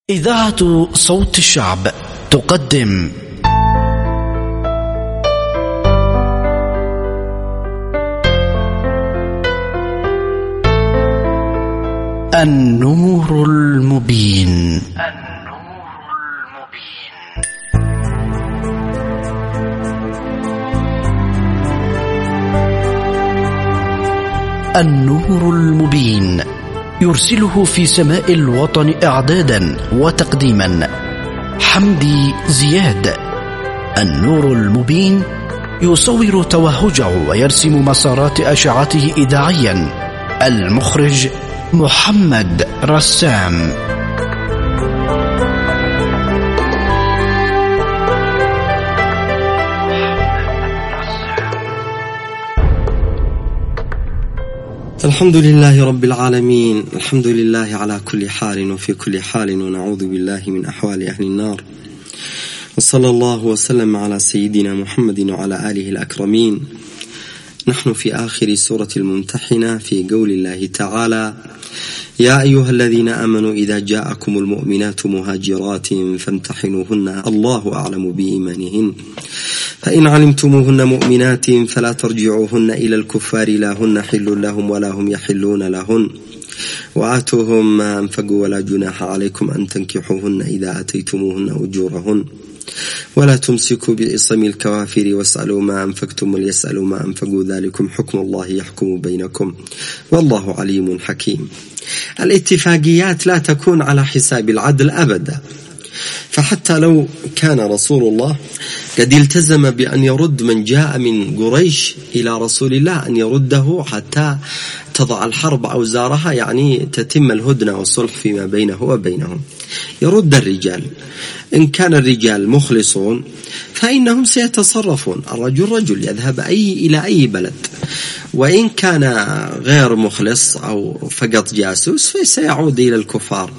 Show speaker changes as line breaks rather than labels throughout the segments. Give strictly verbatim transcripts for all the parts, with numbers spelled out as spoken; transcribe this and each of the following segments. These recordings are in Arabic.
إذاعة صوت الشعب تقدم النور المبين. النور المبين يرسله في سماء الوطن إعدادا وتقديما حمدي زياد. النور المبين يصور توهجه ويرسم مسارات أشعته إذاعيا. المخرج محمد رسام.
الحمد لله رب العالمين، الحمد لله على كل حال وفي كل حال، ونعوذ بالله من أحوال أهل النار. وصلى الله وسلم على سيدنا محمد وعلى آله الأكرمين. نحن في آخر سورة الممتحنة في قول الله تعالى: يا أيها الذين آمنوا إذا جاءكم المؤمنات مهاجرات فامتحنوهن الله أعلم بإيمانهن فإن علمتموهن مؤمنات فلا ترجعوهن إلى الكفار لا هن حل لهم ولا هم يحلون لهن وآتوهم ما أنفقوا ولا جناح عليكم أن تنكحوهن إذا أتيتموهن أجورهن ولا تمسكوا بعصم الكوافر واسألوا ما أنفقتم وليسألوا ما أنفقوا ذلكم حكم الله يحكم بينكم والله عليم حكيم. الاتفاقيات لا تكون على حساب العدل أبدا، فحتى لو كان رسول الله قد التزم بأن يرد من جاء من قريش إلى رسول الله أن يرده حتى تضع الحرب أوزارها، يعني تتم الهدنة والصلح فيما بينه وبينهم، يرد الرجال. إن كان الرجال مخلصون فإنهم سيتصرفون، الرجل رجل يذهب أي إلى أي بلد، وإن كان غير مخلص أو فقط جاسوس فسيعود إلى الكفار.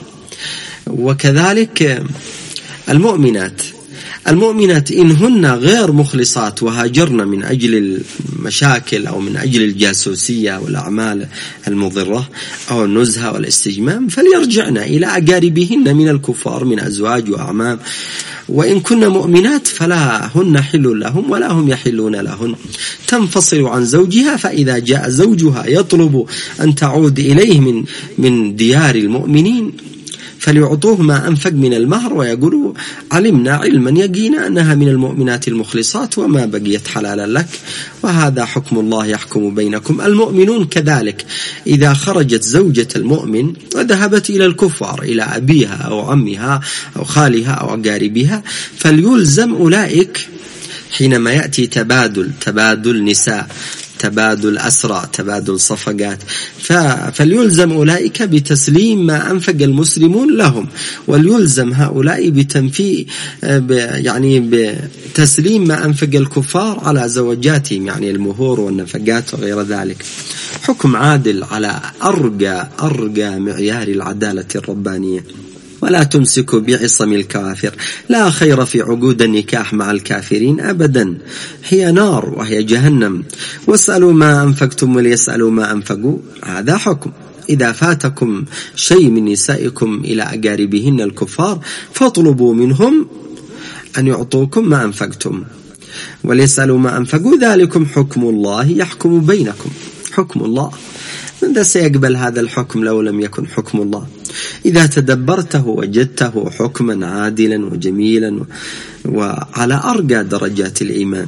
وكذلك المؤمنات المؤمنات إن هن غير مخلصات وهاجرن من أجل المشاكل أو من أجل الجاسوسية والأعمال المضرة أو النزهة والاستجمام فليرجعن إلى أقاربهن من الكفار من أزواج وأعمام. وإن كن مؤمنات فلا هن حل لهم ولا هم يحلون لهن، تنفصل عن زوجها، فإذا جاء زوجها يطلب أن تعود إليه من من ديار المؤمنين فليعطوه ما أنفق من المهر ويقولوا علمنا علما يقينا أنها من المؤمنات المخلصات وما بقيت حلالا لك، وهذا حكم الله يحكم بينكم. المؤمنون كذلك إذا خرجت زوجة المؤمن وذهبت إلى الكفار إلى أبيها أو عمها أو خالها أو أقاربها فليلزم أولئك حينما يأتي تبادل تبادل نساء، تبادل أسرى، تبادل صفقات، فليلزم أولئك بتسليم ما أنفق المسلمون لهم، وليلزم هؤلاء بتنفيذ يعني بتسليم ما أنفق الكفار على زوجاتهم، يعني المهور والنفقات وغير ذلك. حكم عادل على أرجى أرجى معيار العدالة الربانية. ولا تمسكوا بعصم الكافر، لا خير في عقود النكاح مع الكافرين أبدا، هي نار وهي جهنم. واسألوا ما أنفقتم وليسألوا ما أنفقوا، هذا حكم. إذا فاتكم شيء من نسائكم إلى أقاربهن الكفار فاطلبوا منهم أن يعطوكم ما أنفقتم وليسألوا ما أنفقوا ذلكم حكم الله يحكم بينكم. حكم الله، من ذا سيقبل هذا الحكم لو لم يكن حكم الله؟ إذا تدبرته وجدته حكما عادلا وجميلا وعلى أرقى درجات الإيمان.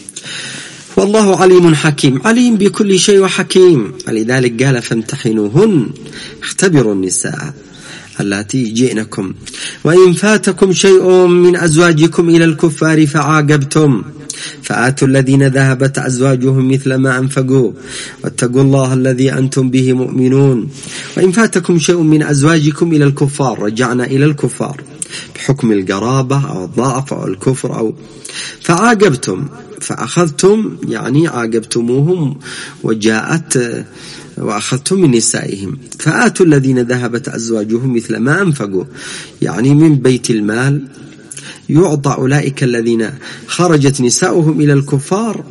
والله عليم حكيم، عليم بكل شيء وحكيم. لذلك قال فامتحنوهن، اختبروا النساء التي جئنكم. وإن فاتكم شيء من أزواجكم إلى الكفار فعاقبتم فآتوا الذين ذهبت أزواجهم مثل ما أنفقوا واتقوا الله الذي أنتم به مؤمنون. وإن فاتكم شيء من أزواجكم إلى الكفار، رجعنا إلى الكفار بحكم القرابة أو الضعف أو الكفر أو فعاقبتم فأخذتم، يعني عاقبتموهم وجاءت وأخذتم من نسائهم. فآتوا الذين ذهبت أزواجهم مثل ما أنفقوا، يعني من بيت المال يعطى أولئك الذين خرجت نساؤهم إلى الكفار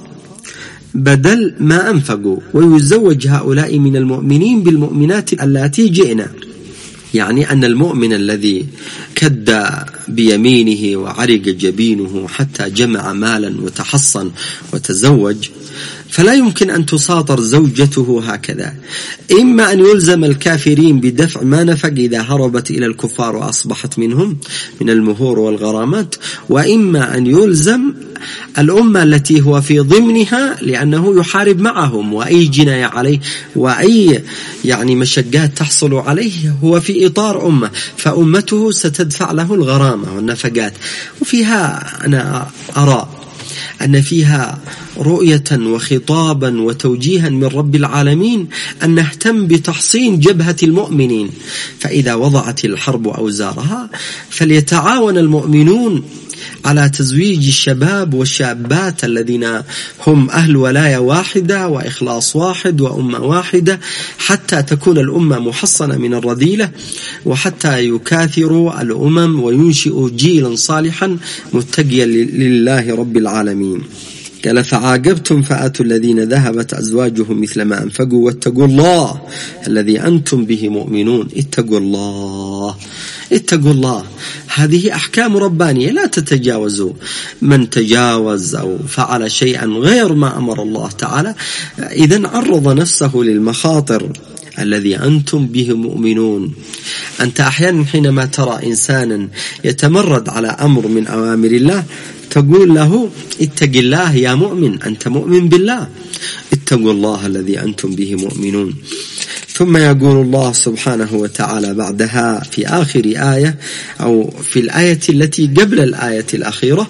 بدل ما أنفقوا، ويزوج هؤلاء من المؤمنين بالمؤمنات التي جئنا. يعني أن المؤمن الذي كد بيمينه وعرق جبينه حتى جمع مالا وتحصن وتزوج فلا يمكن أن تساطر زوجته هكذا، إما أن يلزم الكافرين بدفع ما نفق إذا هربت إلى الكفار وأصبحت منهم من المهور والغرامات، وإما أن يلزم الأمة التي هو في ضمنها لأنه يحارب معهم، وأي جناية عليه وأي يعني مشقات تحصل عليه هو في إطار أمة، فأمته ستدفع له الغرامة والنفقات. وفيها أنا أرى أن فيها رؤية وخطابا وتوجيها من رب العالمين أن نهتم بتحصين جبهة المؤمنين، فإذا وضعت الحرب أوزارها فليتعاون المؤمنون على تزويج الشباب والشابات الذين هم أهل ولاية واحدة وإخلاص واحد وأمة واحدة، حتى تكون الأمة محصنة من الرذيلة، وحتى يكاثروا الأمم وينشئوا جيلا صالحا متقيا لله رب العالمين. قال فعاقبتم فآتوا الذين ذهبت أزواجهم مثل ما أنفقوا واتقوا الله الذي أنتم به مؤمنون. اتقوا الله اتقوا الله، هذه أحكام ربانية لا تتجاوزوا. من تجاوز أو فعل شيئا غير ما أمر الله تعالى إذن عرض نفسه للمخاطر الذي أنتم به مؤمنون. أنت أحيانا حينما ترى إنسانا يتمرد على أمر من أوامر الله تقول له اتق الله يا مؤمن، أنت مؤمن بالله، اتقوا الله الذي أنتم به مؤمنون. ثم يقول الله سبحانه وتعالى بعدها في آخر آية أو في الآية التي قبل الآية الأخيرة: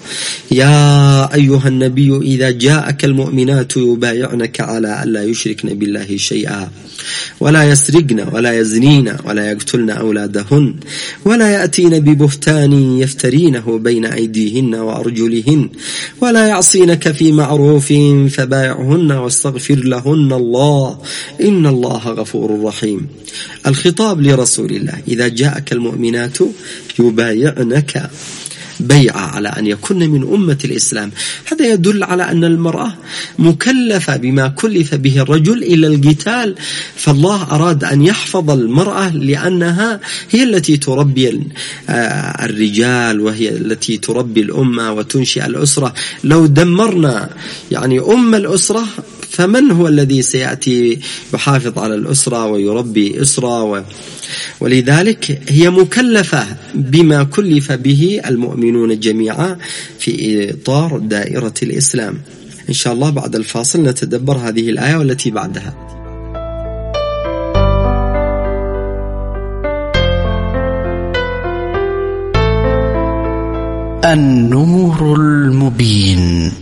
يا أيها النبي إذا جاءك المؤمنات يبايعنك على ألا يشركن بالله شيئا ولا يسرقن ولا يزنين ولا يقتلن أولادهن ولا يأتين ببهتان يفترينه بين أيديهن وأرجلهن ولا يعصينك في معروف فبايعهن واستغفر لهن الله إن الله غفور رحيم. الخطاب لرسول الله: إذا جاءك المؤمنات يبايعنك بيعة على أن يكون من أمة الإسلام. هذا يدل على أن المرأة مكلفة بما كلف به الرجل إلى القتال، فالله أراد أن يحفظ المرأة لأنها هي التي تربي الرجال وهي التي تربي الأمة وتنشئ الأسرة. لو دمرنا يعني أم الأسرة فمن هو الذي سيأتي يحافظ على الأسرة ويربي أسرة و... ولذلك هي مكلفة بما كلف به المؤمنون جميعا في إطار دائرة الإسلام. إن شاء الله بعد الفاصل نتدبر هذه الآية والتي بعدها.
النور المبين.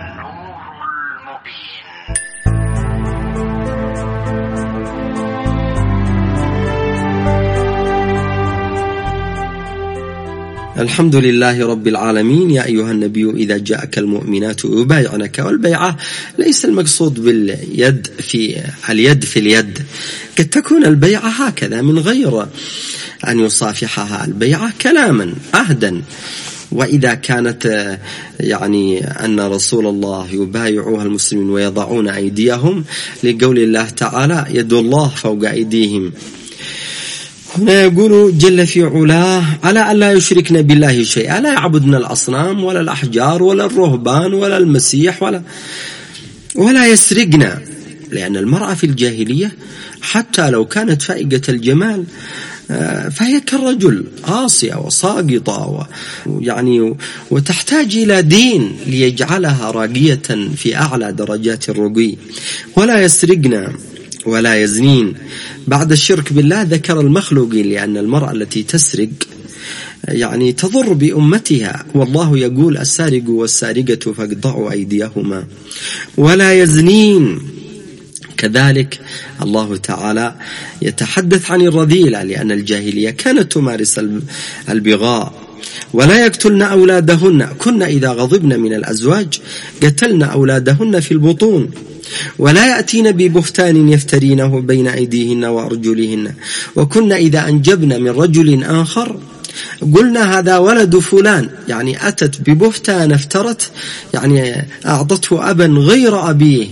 الحمد لله رب العالمين. يا أيها النبي إذا جاءك المؤمنات يبايعنك، والبيعة ليس المقصود باليد في اليد في اليد، قد تكون البيعة هكذا من غير أن يصافحها، البيعة كلاما عهدا. وإذا كانت يعني أن رسول الله يبايعوها المسلمين ويضعون أيديهم لقول الله تعالى يد الله فوق أيديهم، هنا يقول جل في علاه على أن لا يشركن بالله شيئا، لا يعبدن الأصنام ولا الأحجار ولا الرهبان ولا المسيح ولا ولا يسرقن، لأن المرأة في الجاهلية حتى لو كانت فائقة الجمال فهي كالرجل عاصية وساقطة ويعني وتحتاج إلى دين ليجعلها راقية في أعلى درجات الرقي. ولا يسرقن ولا يزنين. بعد الشرك بالله ذكر المخلوقين، لأن المرأة التي تسرق يعني تضر بأمتها، والله يقول السارق والسارقة فاقطعوا أيديهما. ولا يزنين، كذلك الله تعالى يتحدث عن الرذيلة، لأن الجاهلية كانت تمارس البغاء. ولا يقتلن أولادهن، كنا إذا غضبن من الأزواج قتلن أولادهن في البطون. ولا يأتين ببهتان يفترينه بين أيديهن وأرجلهن، وكنا إذا أنجبن من رجل آخر قلنا هذا ولد فلان، يعني أتت ببهتان افترت، يعني أعطته أبا غير أبيه.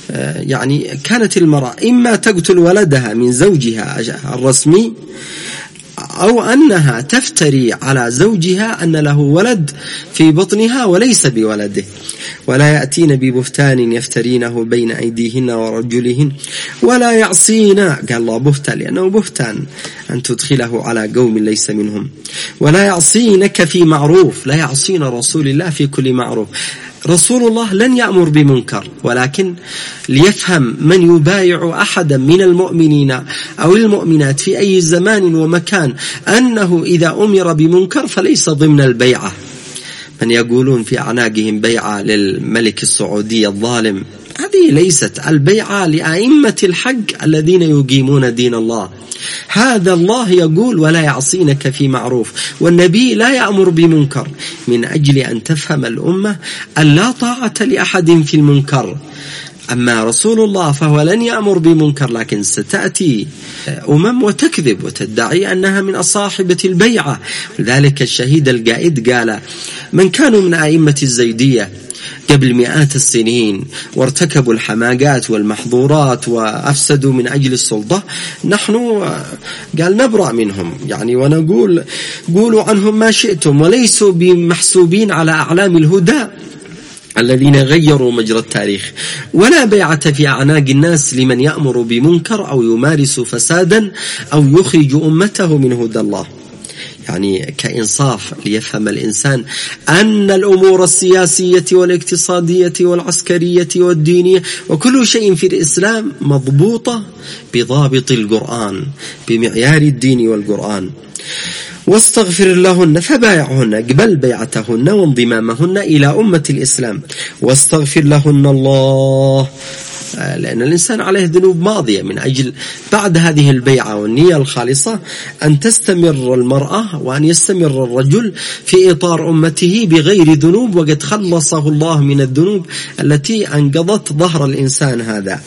يعني كانت المرأة إما تقتل ولدها من زوجها الرسمي أو أنها تفتري على زوجها أن له ولد في بطنها وليس بولده، ولا يأتين ببهتان يفترينه بين أيديهن ورجلهن ولا يعصين، قال الله بهتان لأنه بهتان أن تدخله على قوم ليس منهم، ولا يعصينك في معروف، لا يعصين رسول الله في كل معروف. رسول الله لن يأمر بمنكر، ولكن ليفهم من يبايع أحدا من المؤمنين أو المؤمنات في أي زمان ومكان أنه إذا أمر بمنكر فليس ضمن البيعة. من يقولون في أعناقهم بيعة للملك السعودي الظالم، هذه ليست البيعة لأئمة الحق الذين يقيمون دين الله. هذا الله يقول ولا يعصينك في معروف، والنبي لا يأمر بمنكر، من أجل أن تفهم الأمة أن لا طاعة لأحد في المنكر. أما رسول الله فهو لن يأمر بمنكر، لكن ستأتي أمم وتكذب وتدعي أنها من أصاحبة البيعة. لذلك الشهيد القائد قال: من كانوا من أئمة الزيدية قبل مئات السنين وارتكبوا الحماقات والمحظورات وأفسدوا من أجل السلطة، نحن قال نبرأ منهم، يعني ونقول قولوا عنهم ما شئتم، وليسوا بمحسوبين على أعلام الهدى الذين غيروا مجرى التاريخ. ولا بيعة في أعناق الناس لمن يأمر بمنكر أو يمارس فسادا أو يخرج أمته من هدى الله. يعني كإنصاف ليفهم الإنسان أن الأمور السياسية والاقتصادية والعسكرية والدينية وكل شيء في الإسلام مضبوطة بضابط القرآن، بمعيار الدين والقرآن. واستغفر لهن فبايعهن، اقبل بيعتهن وانضمامهن إلى أمة الإسلام، واستغفر لهن الله، لأن الإنسان عليه ذنوب ماضية. من أجل بعد هذه البيعة والنية الخالصة أن تستمر المرأة وأن يستمر الرجل في إطار أمته بغير ذنوب، وقد خلصه الله من الذنوب التي أنقضت ظهر الإنسان هذا.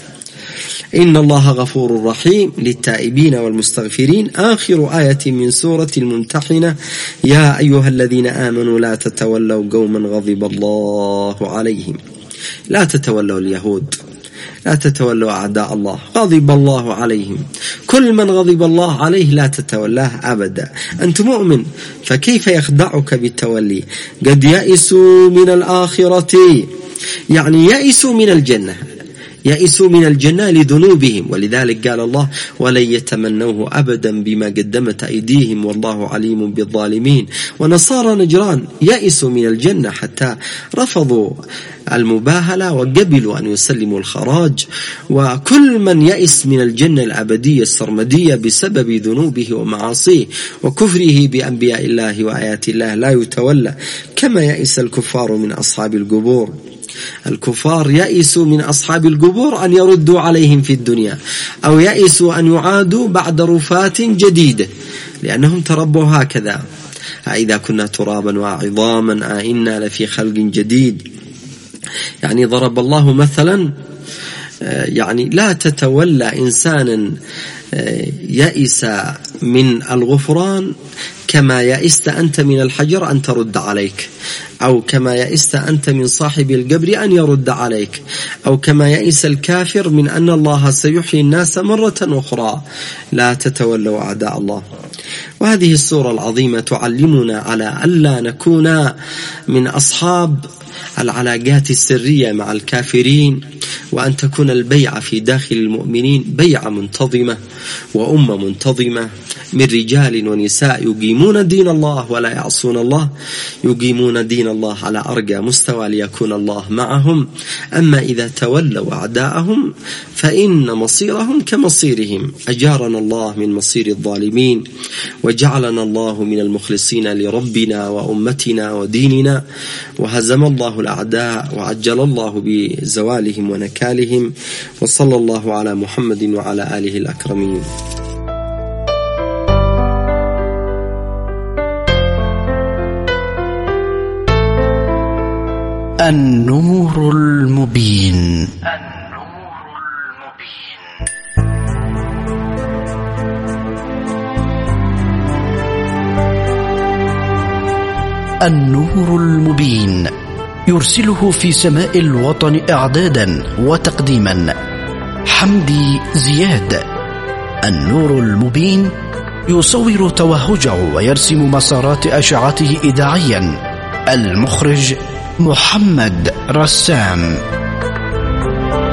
إن الله غفور رحيم للتائبين والمستغفرين. آخر آية من سورة الممتحنة: يا أيها الذين آمنوا لا تتولوا قوما غضب الله عليهم. لا تتولوا اليهود، لا تتولوا أعداء الله، غضب الله عليهم. كل من غضب الله عليه لا تتولاه أبدا. أنت مؤمن فكيف يخدعك بالتولي؟ قد يئسوا من الآخرة، يعني يئسوا من الجنة، يئسوا من الجنة لذنوبهم، ولذلك قال الله: ولن يتمنوه أبدا بما قدمت أيديهم والله عليم بالظالمين. ونصارى نجران يئسوا من الجنة حتى رفضوا المباهلة وقبلوا أن يسلموا الخراج. وكل من يئس من الجنة الأبدية السرمدية بسبب ذنوبه ومعاصيه وكفره بأنبياء الله وآيات الله لا يتولى، كما يئس الكفار من أصحاب القبور. الكفار يئسوا من أصحاب القبور أن يردوا عليهم في الدنيا، أو يئسوا أن يعادوا بعد رفات جديدة، لأنهم تربوا هكذا: إذا كنا ترابا وعظاما أئنا لفي خلق جديد. يعني ضرب الله مثلا، يعني لا تتولى إنسانا يئس من الغفران كما يئست أنت من الحجر أن ترد عليك، أو كما يئست أنت من صاحب القبر أن يرد عليك، أو كما يئس الكافر من أن الله سيحيي الناس مرة أخرى. لا تتولوا أعداء الله. وهذه السورة العظيمة تعلمنا على ألا نكون من أصحاب العلاقات السرية مع الكافرين، وأن تكون البيعة في داخل المؤمنين بيعة منتظمة وأمة منتظمة من رجال ونساء يقيمون دين الله ولا يعصون الله، يقيمون دين الله على أرقى مستوى ليكون الله معهم. أما إذا تولوا أعداءهم فإن مصيرهم كمصيرهم. أجارنا الله من مصير الظالمين، وجعلنا الله من المخلصين لربنا وأمتنا وديننا، وهزم الله الأعداء وعجل الله بزوالهم ونكالهم. وصلى الله على محمد وعلى آله الأكرمين.
النور المبين. النور المبين يرسله في سماء الوطن إعدادا وتقديما حمدي زياد. النور المبين يصور توهجه ويرسم مسارات أشعته إذاعيا. المخرج محمد رسام.